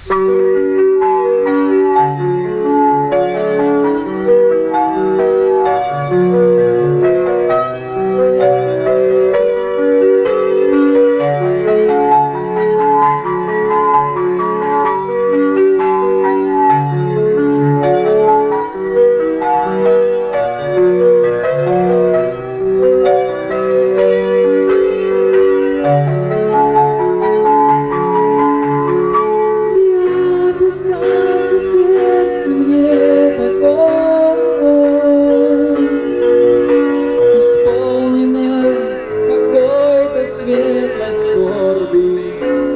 Светлой скорби,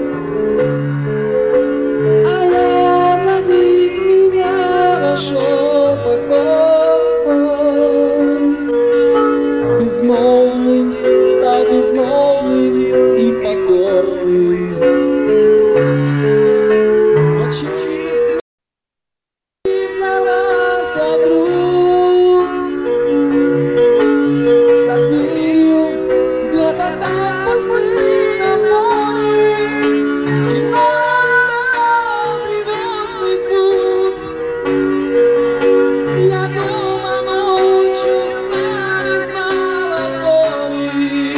а я один меня вошел покой. Безмолвным, стал безмолвным и покорным. Очи смертно разобру, за дверью где-то там пустыня поле, и надо тревожный звук. Я дома ночью сна не знала боли.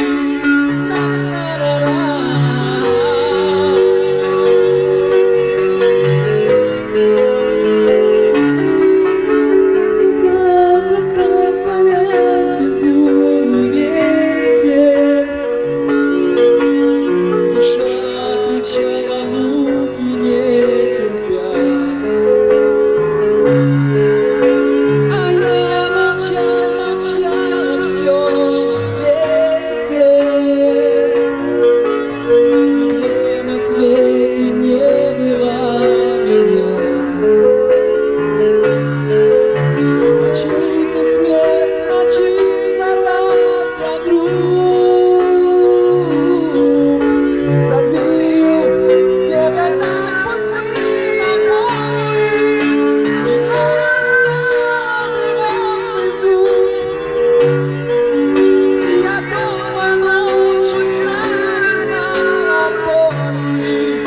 Безумный ветер, душа кричала муки не терпя, а я молчала все на свете, нигде на свете не было меня. Ночью смерть, ночью разобру, за дверью где-то там пустыня поле, и надо тревожный звук. Я дома ночью сна не знала боли,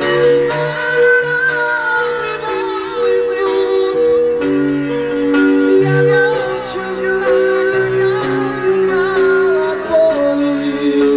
надо тревожный звук. Я ночью сна не знала боли.